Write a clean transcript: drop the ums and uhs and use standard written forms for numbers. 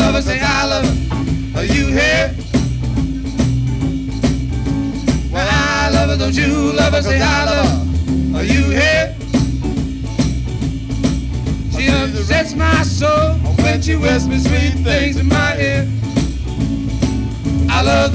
love her, say I love her. Are you here? Well, I love her, don't you love her, say I love her. Are you here? She upsets my soul when she whispers sweet things in my ear. I love